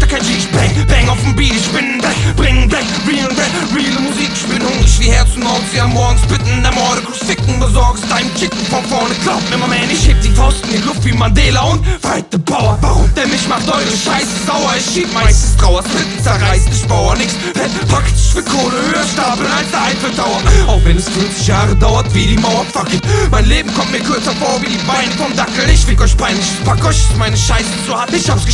da kein G. Ich bang, bang auf dem Beat, ich bin black, bring black, reale Musik. Ich bin hungrig wie Herzen und sie am Morgens bitten, der Morde, Crucifixion, besorgst deinem Chicken von vorne. Glaub mir, man, ich heb die Faust in die Luft wie Mandela und fight the power. Warum? Denn mich macht eure Scheiße sauer. Ich schieb meistens Trauer, Splitten zerreißt, ich baue nix. Packt, ich will Kohle höher stapeln als der Eiffel Tower. Auch wenn es 50 Jahre dauert wie die Mauer, fuck it. Mein Leben kommt mir kürzer vor wie die Beine vom Dackel. Ich fick euch peinlich, ich pack euch meine Scheiße zu hart. Ich hab's